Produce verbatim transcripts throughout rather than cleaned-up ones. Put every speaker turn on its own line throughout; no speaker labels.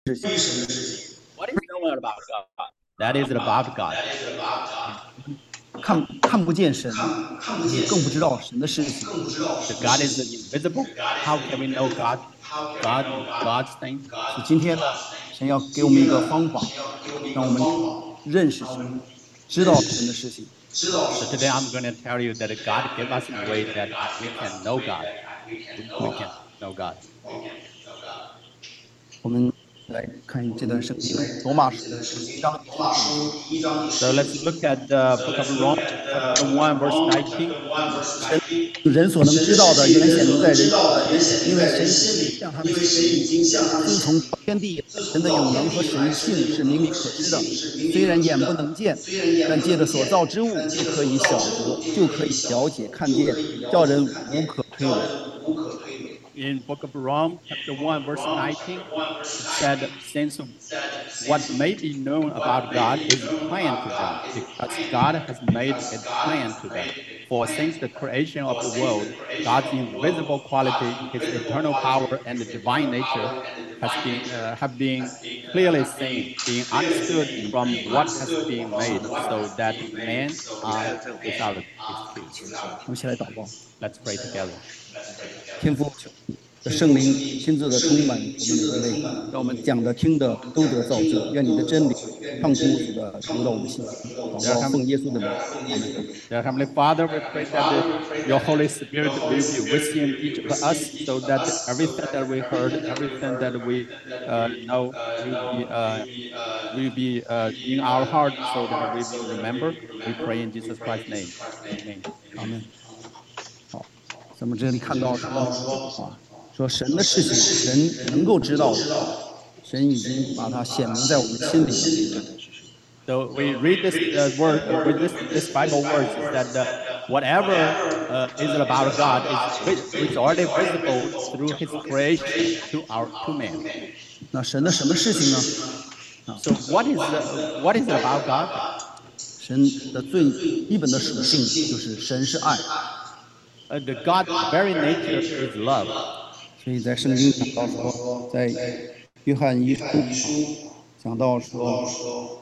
事情。
What is known about God? That is about God.
看看不见神，就是更不知道神的事情。
So God is invisible. How can we know God? God, God's things.
所以今天呢，神要给我们一个方法，让我们认识神，知道神的事情。
So today I'm going to tell you that God gave us a way that we can know God. We can know God.
我们来看这段圣经，罗马书一章第一节。
So let's look at the book of Romans, chapter one, verse nineteen.
神人所能知道的，原显明在人心里，因为神已经向他们显明。自从天地以来，神的永能和神性是明明可知的，虽然眼不能见，但借着所造之物就可以晓得，就可以了解看见，叫人无可推诿。
In book of Rome, chapter one, verse nineteen, it said, since what may be known about God is plain to them, because God has made it plain to them. For since the creation of the world, God's invisible quality, His eternal power, and the divine nature has been uh, have been clearly seen, being understood from what has been made, so that men are without excuse.
我们一起来祷告。
Let's pray together.
天父的圣灵亲自的充满我们每一位，让我们讲的、听的都得造就。愿你的真理畅通无阻的流到我们心间。祷告奉耶稣的名，阿门。
Dear Heavenly Father, we pray that the, your Holy Spirit will be within each of us, so that everything that we heard, everything that we uh, know, will be uh, will be uh, in our heart, so that we will remember. We pray in Jesus Christ's name. Amen.
阿门。好，咱们这里看到说啊，说神的事情，神能够知道的，神已经把它显明在我们心里了。
So we read this uh, word, uh, with this, this Bible words is that uh, whatever uh, is about God is, is already visible through His creation to our to man.
那神的什么事情呢？
So what is the, what is it about God?
神的最基本的属性就是神是爱。
Uh, the God's very nature is love.
所以在圣经讲到说，在约翰一书讲到说。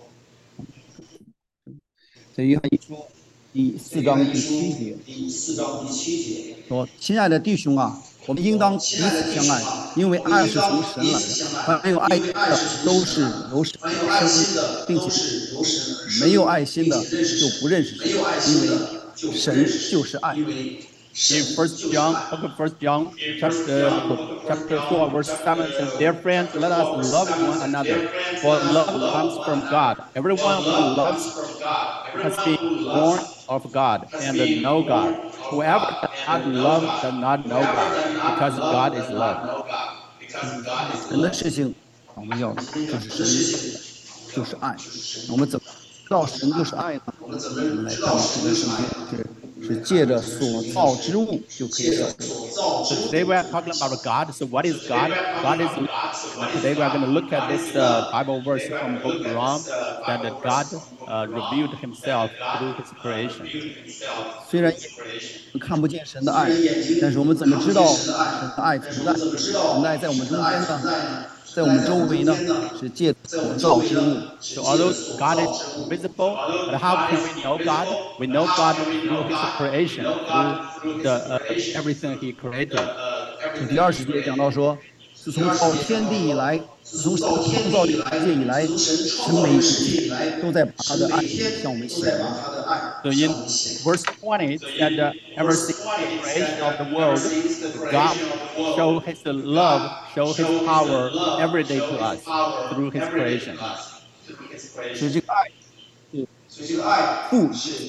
在约翰一书第四章第七节，第四章第七节说：“亲爱的弟兄啊，我们应当彼此相爱，因为爱是从神来的。凡有爱的，都是由神生的，并且没有爱心的就不认识神，因为神就是爱。”
In First John, book of First John, chapter chapter four, verse seven says, "Dear friends, let us love one another, for love comes from God. Everyone who loves has been born of God and know God. Whoever does not love does not know God, because God is love."
神的事情，我们要就是神就是爱。我们怎么知道神就是爱呢？我们来看这个圣经是。 是借着所造之物就可以晓得。
So today we are talking about God. So what is God? God is. And today we are going to look at this uh, Bible verse from Book of Rom that God uh, revealed Himself through His creation.
虽然看不见神的爱，但是我们怎么知道神的爱存在？神的爱在我们中间呢？ 在我们周围呢，是借所造之物。
So although God is visible, but how can we know God? We know God through His creation, through the uh, everything He created.
第二十节讲到说，自从造天地以来，自从神创造世界以来，神每一天都在把他的爱向我们显明。
So in verse twenty, it said that ever since the creation of the world, God show His love, show His power every day to us through His creation.
所以这个爱是父。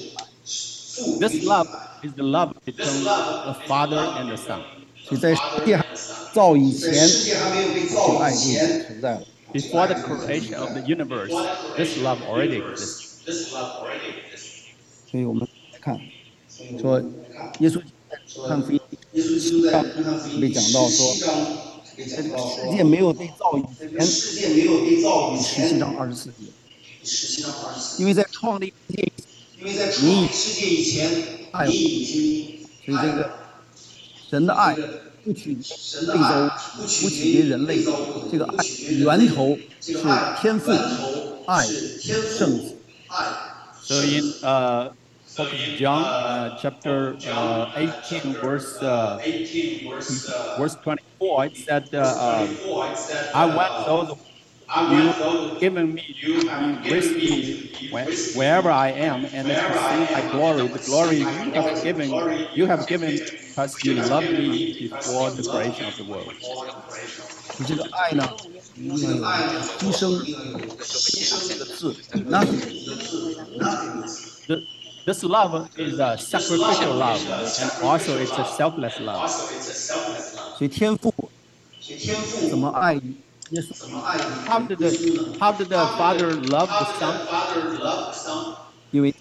This love is the love between the Father and the Son.
所以在世界造以前，这个爱就存在了。
Before the creation of the universe, this love already exists.
所以我们来看，说耶稣看福音七章被讲到说，在这个世界没有被造以前，十七章二十四节，因为在创立世界，你以世界以前爱我，所以这个神的爱不起贵州，不起于人类。这个爱源头是天父爱圣子。
So in uh, Book of John, uh, chapter uh, eighteen, verse uh, verse twenty-four, it said, uh, um, "I want those you given me to be with me where, wherever I am, and to see my glory, the glory you have given, you have given me because you loved me before the creation of the world."
你这个爱呢，一定要有一个牺牲。这个字 nothing，
The, this love is a sacrificial love, and also it's a selfless love.
所以天父怎么爱耶稣？
How did the How did the Father love the Son?
因为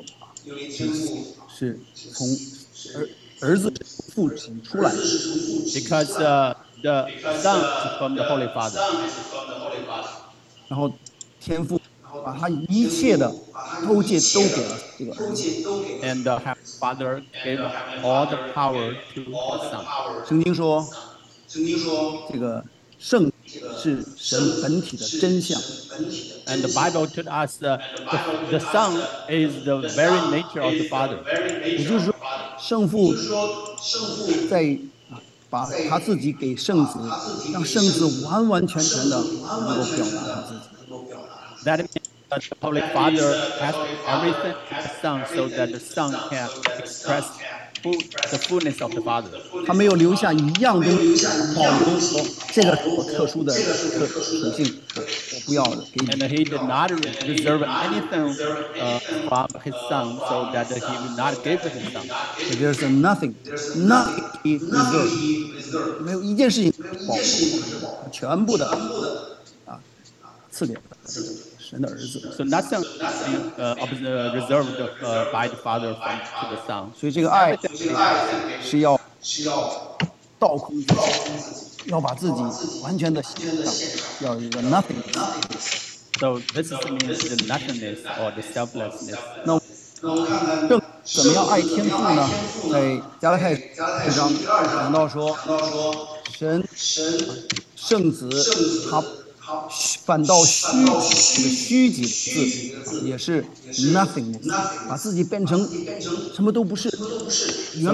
是从儿儿子父生出来的，
Because uh, the Son is from the Holy Father.
然后天父把他一切的都借都给了这个儿子。
And the Father gave all the power to the Son.
圣经说，这个圣是神本体的真相。
And the Bible told us uh, the, the Son is the very nature of the Father.
也就是说，圣父在把他自己给圣子，让圣子完完全全的能够表达他自己。
That means that the Holy Father has everything to the Son, so that the Son can express full, the fullness of the Father.
他没有留下一样东西保留说这个是我特殊的特属性，我我不要给你。
And he did not reserve anything uh, from his Son, so that he would not give to his Son.
So there's nothing, nothing he reserved， 没有一件事情保留，全部的啊赐给了神的儿子。
So nothing uh, reserved uh, by the Father from to the Son.
所以这个爱是要倒空自己，要把自己完全的献上，要有一个 nothing。
So this is means the nothingness or the selflessness.
那正怎么样爱天父呢？在加拉太书章讲到说，神圣子他反倒虚这个虚己的字也是 nothingness， 把自己变成什么都不是。原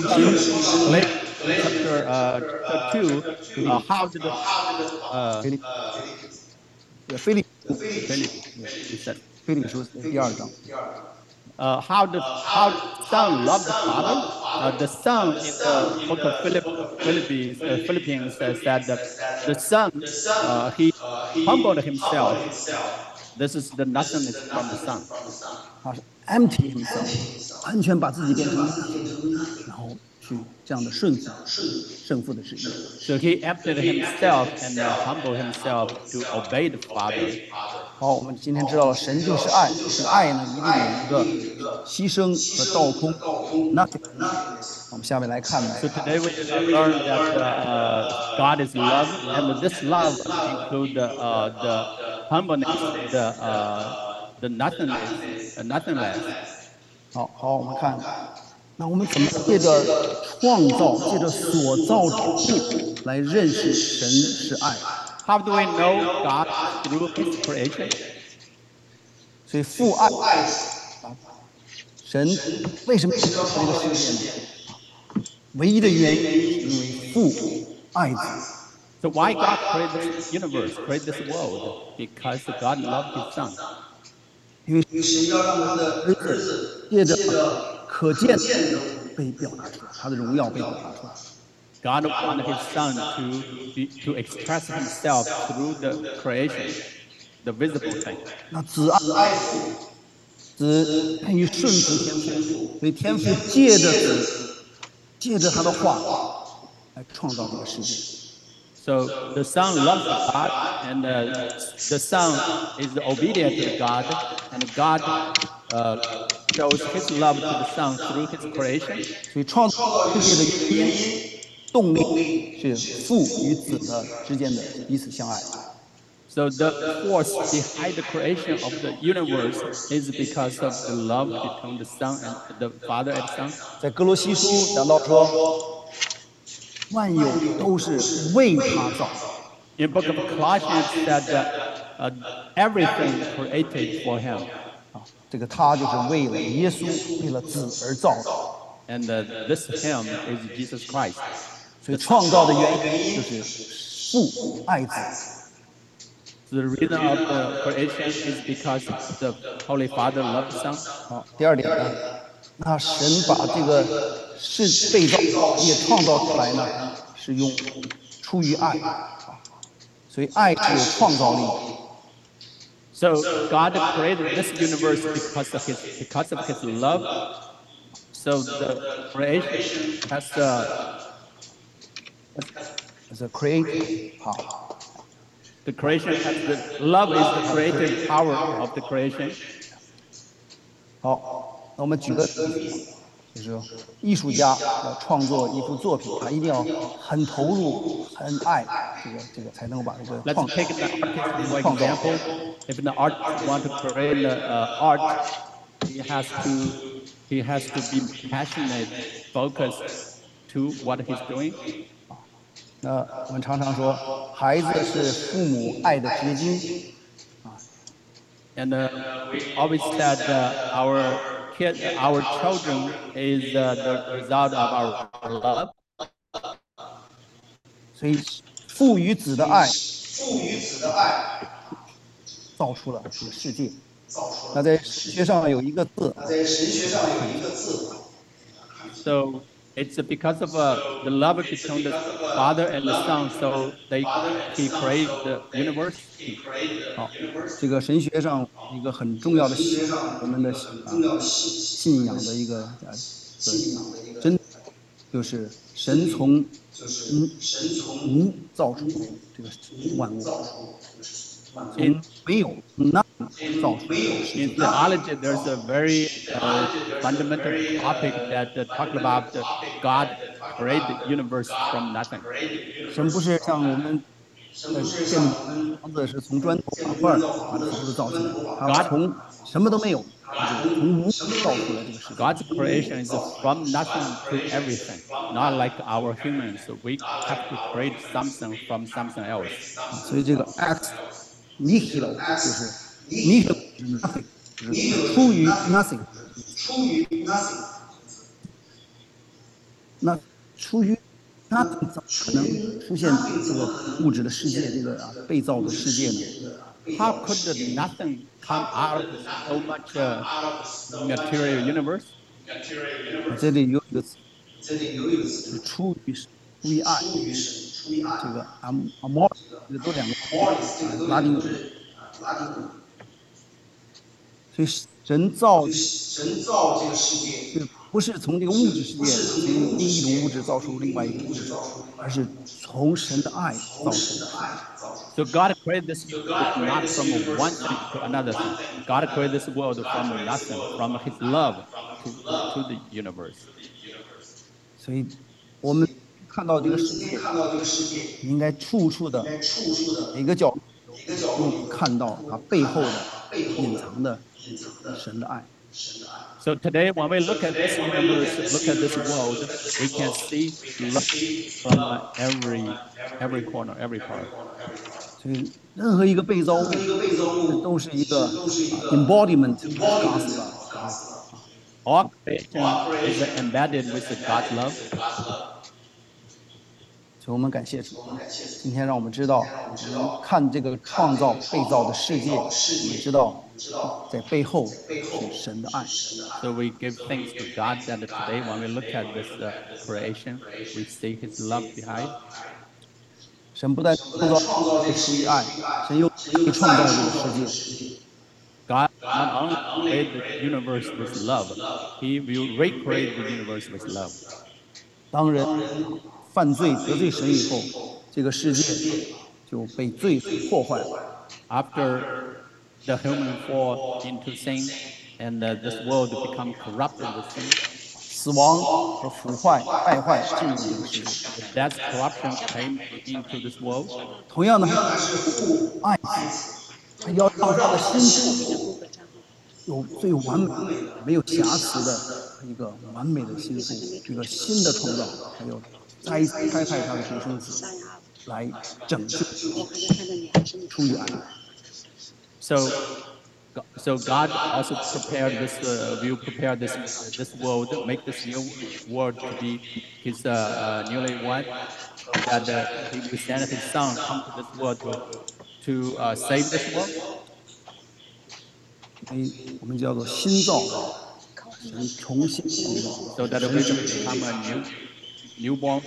Chapter uh, two, uh, how did the uh,
菲利
Philip, he said,
菲利书第二章。
uh, how the how the Son loved the Father? Uh, the Son in the book of Philip, Philippians, uh, Philippians uh, said that the Son uh, he humbled himself. This is the nothingness from the Son.
他是 empty himself， 完全把自己变成，然后去这样的顺服圣父的旨意。
So he emptied himself and uh, humbled himself to obey the Father.
好，我们今天知道了神就是爱，是爱呢，一定有一个牺牲和倒空 nothing。我们下面来看呢，
So today we learn that uh, God is love, and this love includes the, uh, the humbleness, the uh, the nothingness, uh, nothingness.
好好，我们看，那我们怎么借着创造，借着所造之物来认识神是爱？
How do we know God through His creation?
所以父爱啊，神为什么造这个世界呢？唯一的原因是因为父爱子。
So why God created this universe, created this world? Because God loved His Son.
因为神要让他的儿子借着可见的被表达出来，他的荣耀被表达出来。
God wanted His Son to be, to express Himself through the creation, the visible thing.
那子爱父，子愿意顺服天父，所以天父借着子，借着他的话来创造这个世界。
So the Son loves God, and uh, the Son is obedient to God, and God uh, shows His love to the Son through His creation.
所以创造世界的原因、动力是父与子的之间的彼此相爱。
So the force behind the creation of the universe is because of the love between the Son and the Father and Son.
在哥罗西书讲到说， 万有都是为他造的。
In book of Colossians said that uh, everything created for him.
啊，这个他就是为了耶稣，为了子而造的。
And uh, this him is Jesus Christ.
所以创造的原因就是父爱子。
The reason of the creation is because the Holy Father loved the Son.
好，第二点呢，那神把这个是被造也创造出来呢，是用出于爱啊，所以爱是有创造力的。
So God created this universe because of his because of his love. So the creation has a
as a creative power.
the creation has the love is the creative power of the creation.
好，那我们举个例子，就是艺术家要创作一幅作品，他一定要很投入、很爱这个这个，才能够把这个
Let's
创
take the artist for
创造。
example. If an artist want to create uh, art, he has to he has to be passionate, focused to what he's doing.
那我们常常说，孩子是父母爱的结晶。
And uh, we always said uh, our kid, our children is uh, the result of our love.
所以父与子的爱，父与子的爱，造出了这个世界。那在神学上有一个字，在神学上有一个字。
So it's because of uh, the love between the Father and the Son. So they he created the universe.
好，这个神学上一个很重要的我们的啊信仰的一个啊个真，就是神从嗯无造出这个万物，从没有那造出。
In theology, there's a very uh, fundamental topic that uh, talk about uh, God created the universe from nothing.
神不是像我们呃建房子是从砖头瓦块儿把这房子造起来，他从什么都没有，从无造出来这个世界。
God's creation is from nothing to everything, not like our humans. We have to create something from something else.
所以这个 ex nihilo 就是 nihilo 是 nothing， 就是出于 nothing， 出于 nothing， 那出于 nothing 怎么可能出现这个物质的世界，这个啊被造的世界呢？
How could the nothing come out of so much uh, material universe?
这里有一个词，是出于出于爱，这个 am amor 这个都两个拉丁语，所以神造神造这个世界，不是从这个物质世界从另一种物质造出另外一种物质，而是从神的爱造出的。
So God created this universe not from one thing to another thing. God created this world from nothing, from His love to, to the universe.
所以，我们看到这个世界，应该处处的每个角都看到它背后的隐藏的神的爱。
So today, when we look at this universe, look at this world, we can see love from every every corner, every part.
所以，任何一个被造物都是一个 embodiment of God's love。
All creation is embedded with God's love.
所以我们感谢主，今天让我们知道，我们看这个创造被造的世界，我们知道在背后是神的爱。
So we give thanks to God that today, when we look at this uh, creation, we see His love behind.
神不但创造是出于爱，神又创造这个世界。
God not only created the universe with love, He will recreate the universe with love.
当人犯罪得罪神以后，这个世界就被罪破坏了。
After the human fall into sin, and uh, this world become corrupted with sin,
死亡和腐坏、败坏进入这个世界。
that corruption came into this world.
同样的，父爱子，他要让他的心腹有最完美、没有瑕疵的一个完美的心腹，一个新的创造，还有再一次开派他的独生子来拯救，出于爱。
So, so God also prepared this. Uh, will prepare this this world, make this new world to be His uh, uh, newly one, so that uh, He will send His Son come to this world to to uh, save this world.
所以我们叫做新造的人，神重新创造，
So that
神
we
拯
can
救。
become a new newborn.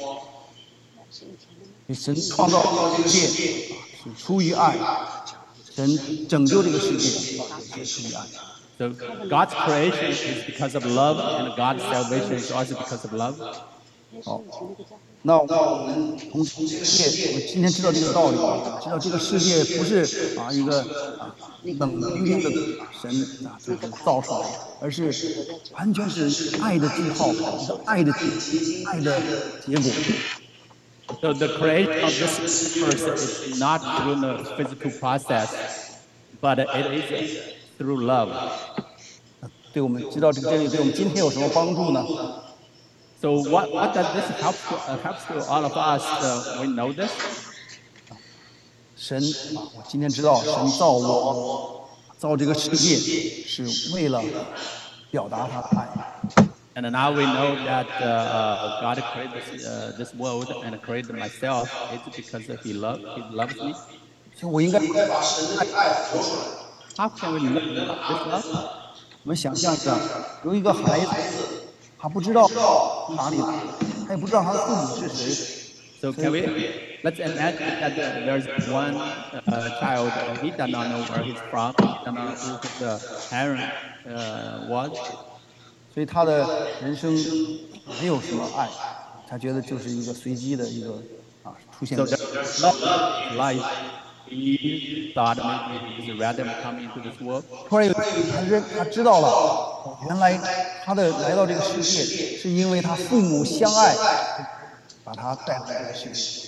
神创造这个世界啊是出于爱，神拯救这个世界啊也是出于爱。
So God's creation is because of love, and God's salvation is also because of love.
好，那我们从这个世界，我们今天知道这个道理，知道这个世界不是啊一个啊冷冰冰的啊神啊就是造出来的，而是完全是爱的记号，一个爱的爱的结果。
So the creation of this universe is not through the physical process, but it is through love.
对我们知道这个真理，对我们今天有什么帮助呢？
So what, what does this help to, uh, helps to all of us? Uh, we know this.
神啊，我今天知道神造我，造这个世界是为了表达他的爱。
And now we know that uh, uh, God created this, uh, this world and created myself. It's because He love He loves me.
所以我应该
How can we live this love?
我们想象一下，有一个孩子，他不知道哪里来，他也不知道他的父母是谁。
So can we let's imagine that uh, there's one uh, child. Uh, he does not know where he's from. He does not know who his uh, parent uh, was.
所以他的人生没有什么爱，他觉得就是一个随机的一个啊出现
So
的。
there's love life. He thought maybe he's random coming into this world.
突然有一天，他认他知道了，哦原来他的来到这个世界，是因为他父母相爱，把他带来这个世界。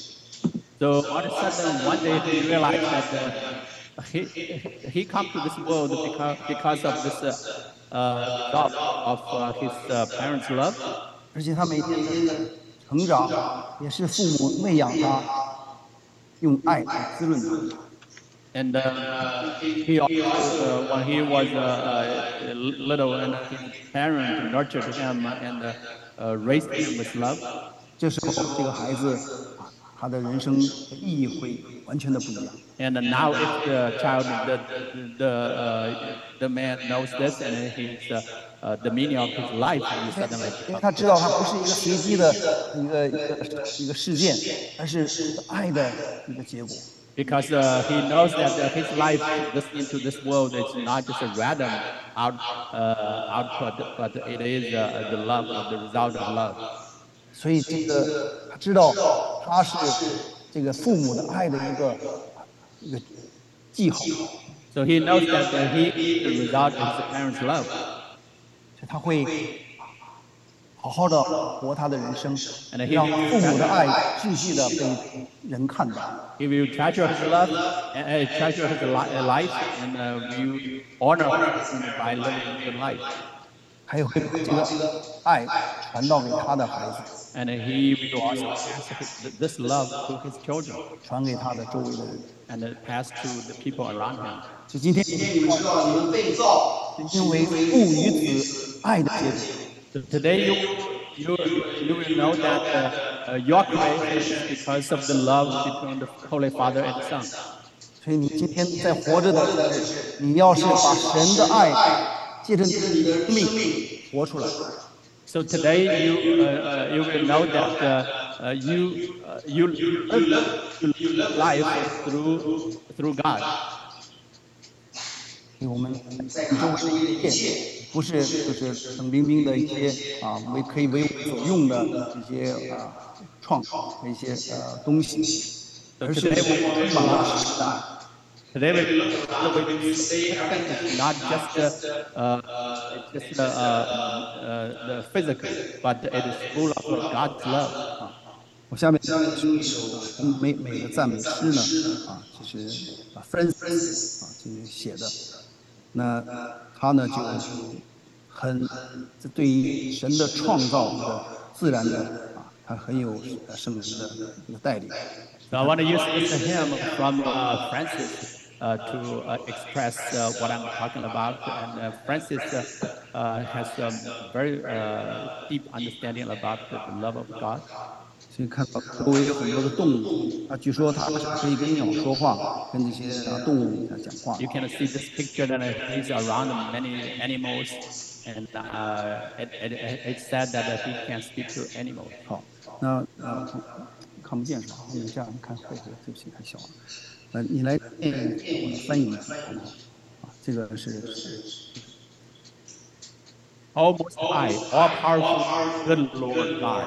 So all of a sudden, one day he realized that uh, he he come to this world because because of this uh, uh, love of uh, his uh, parents' love.
而且他每天的成长也是父母喂养他，用爱来滋润他。
And uh, he also, uh, when he was uh, uh, little, and his parents nurtured him and uh, uh, raised him with love.
这时候，这个孩子啊，他的人生的意义会完全的不一样。
And now, if the child, the the uh, the man knows this, and his uh, uh, the meaning of his life is suddenly
因为他知道他不是一个随机的一个一个一个事件，而是爱的一个结果。
because uh, he knows that uh, his life this, into this world is not just a random out, uh, output, but it is uh, the love, the result of love.
所以这个他知道他是这个父母的爱的一个一个记号，
So he knows that uh, he is the result of his parents' love.
所以他会好好的活他的人生，
And he
让
will
父母的爱继续的被人看到。
He will treasure his love and uh, treasure his li- uh, life, and uh, will honor him by living the life.
还有会把这个爱传到给他的孩子，
And he will also pass his, this love to his children
传给他的周围的人。
and uh, pass to the people around him.
所以今天你们知道你们被造是因为父与子爱的结果。
So today you you you will know that uh, uh, your creation is because of the love between the Holy Father and the Son.
所以你今天在活着的日子，你要是把神的爱借着你的生命活出来。
So today you uh, uh, you will know that uh, uh, you uh, you live your life through through God.
因为我们在宇宙的一切，不是就是冷冰冰的一些啊为可以为我们所用的一些啊创一些呃东西，而是我们充满了神的爱。
Today we we say it's not just uh, uh, just uh, uh, uh, the physical, but it is full of God's love.
啊，我下面用一首很美美的赞美诗呢，啊，就是啊 Francis 啊就是写的，那他呢就很对于神的创造的自然的啊他很有呃圣灵的这个带领。
So I want to use this hymn from uh, Francis uh, to uh, express uh, what I'm talking about. And uh, Francis uh, uh, has a um, very uh, deep understanding about the, the love of God.
所以看到周围有很多的动物，啊，据说他是可以跟鸟说话，跟这些啊动物在讲话的。
You can see this picture that he's around many animals, and uh, it, it, it's said that he can speak to animals.
好，那呃看不见是吧？你这样看会不会？对不起，太小了。呃，你来念一句，我来翻译一句，好不好？啊，这个是
O Most High, all powerful, good Lord God.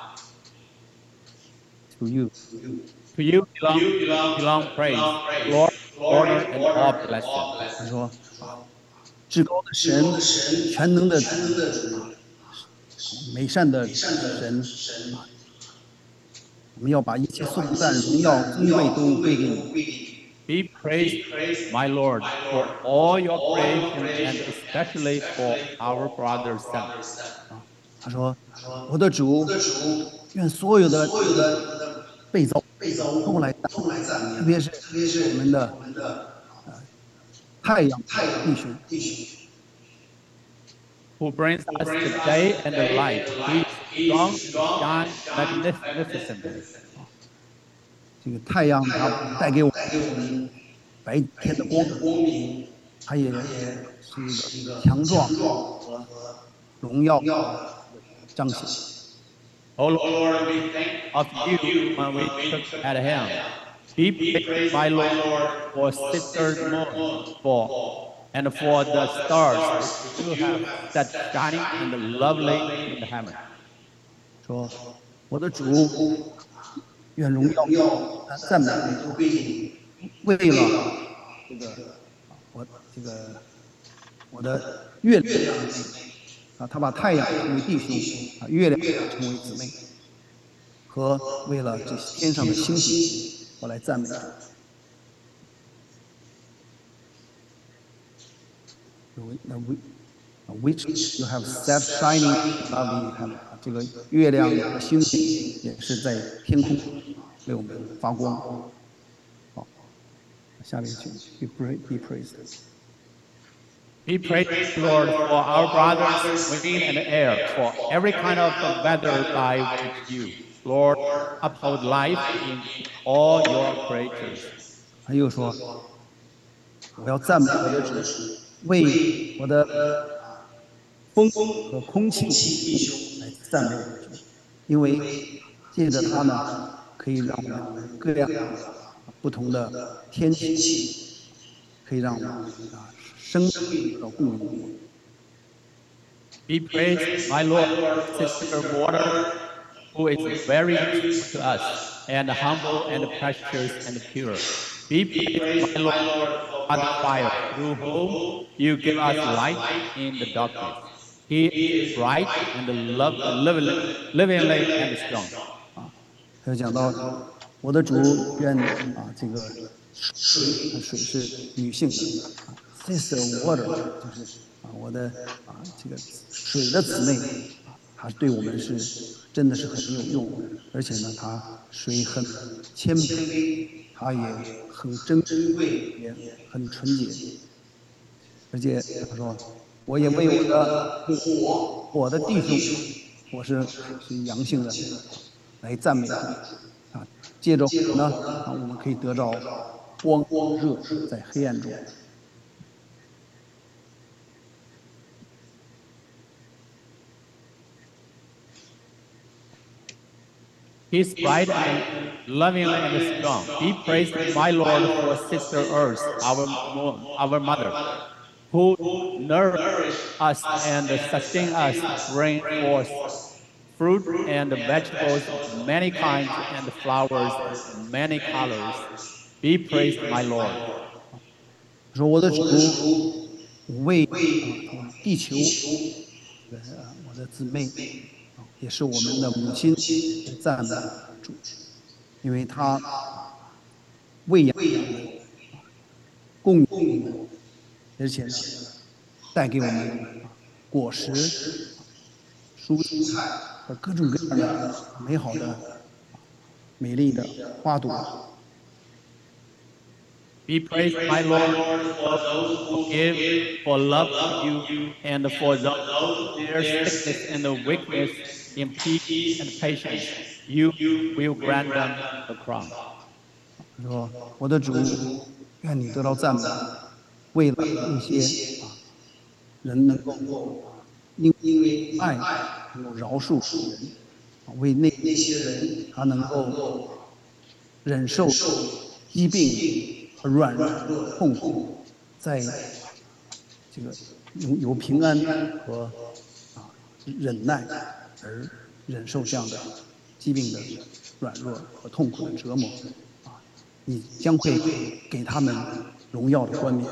to you。
To you belong, belong praise, glory, honor, and all blessing.
他说啊，至高的神，全能的主啊，美善的神啊，我们要把一切颂赞、荣耀、尊贵都归给你。
Be praised, my Lord, for all your creation and especially for our brother's son.
啊，他说，我的主，愿所有的被造都来赞美，特别是我们的呃太阳弟兄。
Who brings us the day and the light. He is strong and shine magnificently.
这个太阳它带给我们白天的光明，它也是一个强壮和荣耀的彰显。
O Lord, we think of you when we look at him. Be praised, my Lord, for sister moon, for and for the stars which you have set shining and lovely in the heaven.
说，我的主，愿荣耀、赞美都归给你。为了这个啊，我这个我的月亮啊，他把太阳称为弟兄啊，月亮称为姊妹，和为了这些天上的星星，我来赞美主。Which you have set shining lovely heaven 啊，这个月亮和星星也是在天空为我们发光。好，下面一句 be praised, be praised.
Be praised, Lord, for our brothers, wind and air, for every kind of weather by which you, Lord, uphold life in all your creatures.
他又说，我要赞美我的主，为我的风和空气来赞美我的主，因为借着它呢，可以让我们各样不同的天气，可以让我们啊生命得到供应。
Be praised, my Lord, sister water, who is very useful to us, and humble and precious and pure. Be praised, my Lord, Father fire, through whom you give us light in the darkness. He is bright and love, lively, livingly and strong.
啊，他就讲到我的主愿啊这个水，水是女性的啊，sister water 就是啊我的啊这个水的姊妹啊，它对我们是真的是很有用，而且呢，它水很谦卑，它也很珍贵，也很纯洁，而且他说，我也为我的火，我的弟兄，我是是阳性的，来赞美主啊，借着火呢啊，我们可以得到光热在黑暗中。
He is bright and loving and strong. Be praised, my Lord, for Sister Earth, our, our mother, who nourish us and sustain us, bring forth fruit and vegetables of many kinds and flowers of many colors. Be praised, my Lord.
说我的主为啊这个地球，这个啊我的姊妹啊，也是我们的母亲，来赞美主，因为她喂养我们，供应我们，而且呢，带给我们啊果实、蔬菜和各种各样的美好的、美丽的花朵。
Be praised, my Lord, for those who forgive, for love for you, and for those who bear sickness and the weakness in peace and patience. You will grant them the crown.
他说：“我的主，愿你得到赞美，为了那些啊人能够啊因爱能够饶恕人啊，为那些人他能够忍受疾病和软弱的痛苦，在这个有有平安和啊忍耐而忍受这样的疾病的软弱和痛苦的折磨啊，你将会给他们荣耀的冠冕。”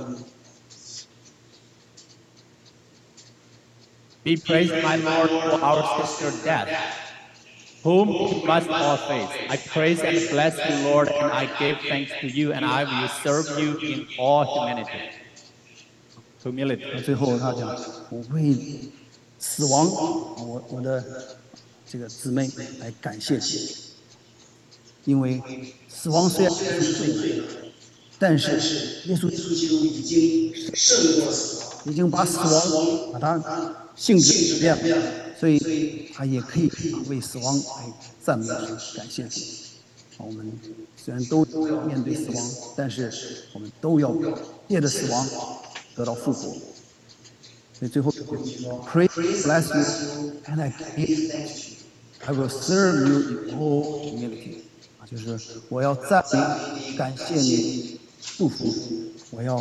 Be praised, my Lord, for our sister death, whom we must all face. I praise and bless you, Lord, and I give thanks to you, and I will serve you in all humanity. Humility.
最后他讲：“我为死亡啊，我我的这个姊妹来感谢主，因为死亡虽然是罪来，但是耶稣基督已经胜过死亡，已经把死亡把它性质改变了，所以他也可以啊为死亡来赞美神，感谢主。啊，我们虽然都都要面对死亡，但是我们都要借着死亡得到复活。所以最后，Pray, bless you, and I give thanks. I will serve you in all humility. 啊，就是我要赞美你，感谢你，祝福你，我要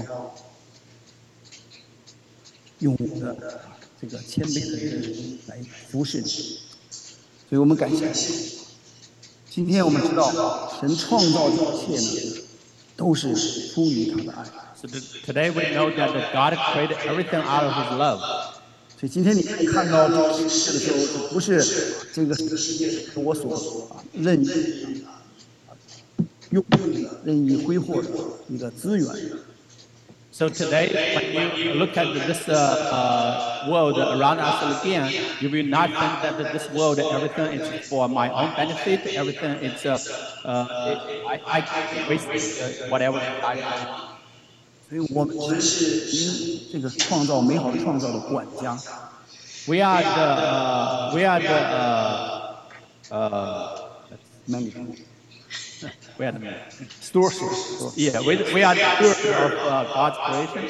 用我的啊这个谦卑的人来服侍你。所以我们感谢主。今天我们知道，神创造这一切呢，都是出于他的爱。
So today we know that God created everything out of His love.
所以今天你看到这个世界的时候，就不是这个世界是我所啊任意啊用的、任意挥霍的一个资源。
So today, when you look at this uh, uh, world around us again, you will not think that this world, everything is for my own benefit. Everything is, uh, uh, I, I can waste uh, whatever I have.
所以我们是您这个创造美好的创造的管家。
We are the, uh, we are the, uh, uh,
Management.
wait a minute, stewardship. Yeah, we, we are the stewards of uh, God's creation.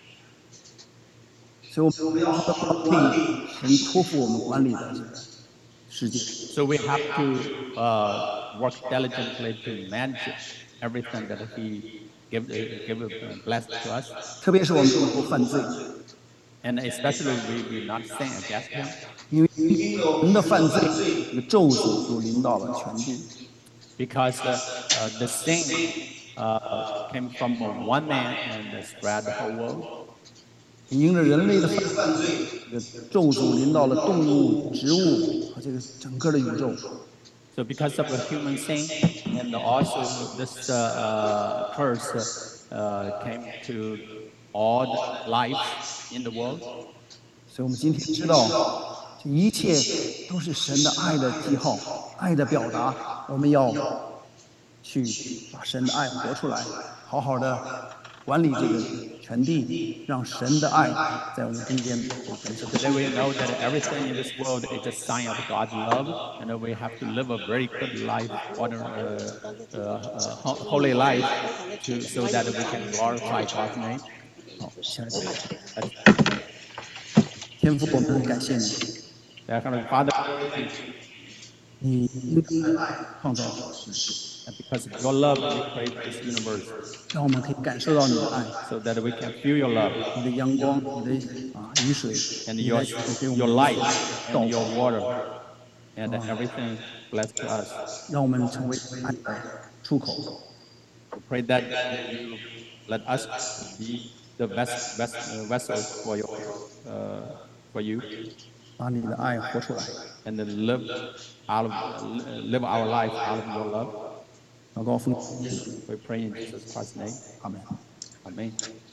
所以我们要好好管理神托付我们管理的这个世界。
So we have to uh, work diligently to manage everything that He give, uh, give uh, blessed to us.
特别是我们不能够犯罪，
And especially we will not sin against Him.
因为人的犯罪，这个咒诅就临到了全地。
Because uh, uh, the sin uh, came from one man and spread the whole world.
因着人类的犯罪，这个咒诅临到了动物、植物和这个整个的宇宙。
So because of the human sin, and also this uh, uh, curse uh, came to all the life in the world.
所以我们今天知道，这一切都是神的爱的记号，爱的表达。我们要去把神的爱活出来，好好的管理这个全地，让神的爱在我们中间展示。
Today we know that everything in this world is a sign of God's love, and we have to live a very good life, order, uh, uh, uh, holy life, to so that we can glorify God's name.
好，现在天父，我们很感谢你，
Heavenly Father,
你应该创造世界，
and because of your love, you create this universe,
让我们可以感受到你的爱，
so that we can feel your love
你的阳光，你的啊雨水，
and
你
your
来给我
your
们
light
道
and your
法，
water, and everything blessed to us.
让我们成为爱的出口。
We pray that you let us be the best, best uh, vessels for your, uh, for you,
把你的爱活出来。
and then live out of, live our life out of your love.
祷告奉
We pray in Jesus Christ's name.
阿门。
Amen.